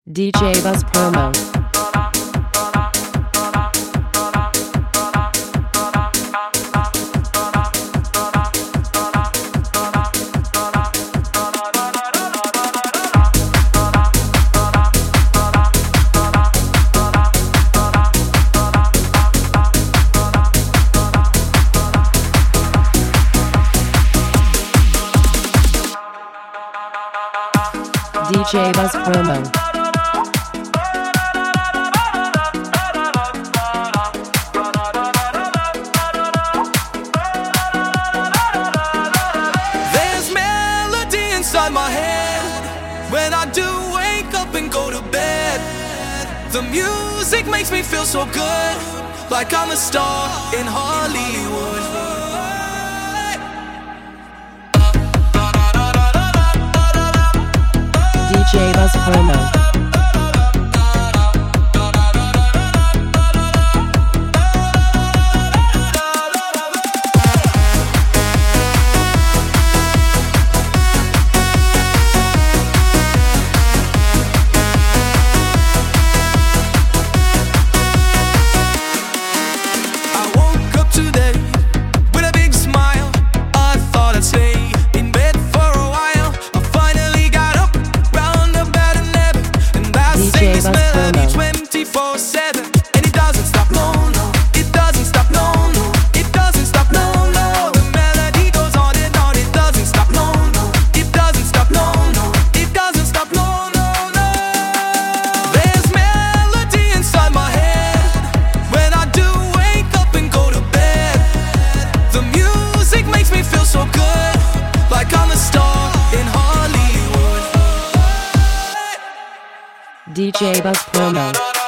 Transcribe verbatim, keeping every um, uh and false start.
D J Buzz Promo. D J Buzz Promo. There's melody inside my head when I do wake up and go to bed. The music makes me feel so good, like I'm a star in Hollywood. D J Buzz Promo. I woke up today with a big smile. I thought I'd stay in bed for a while. I finally got up, round about eleven, and I D J sing this Buzz melody Promo. twenty-four seven. And it doesn't stop, no, no. It doesn't stop, no, no. It doesn't stop, no, no. The melody goes on and on. It doesn't stop, no, no. It doesn't stop, no, no. It doesn't stop, no, no, no. There's melody inside my head when I do wake up and go to bed. The music makes me feel so good, like I'm a star in Hollywood. D J Buzz Promo.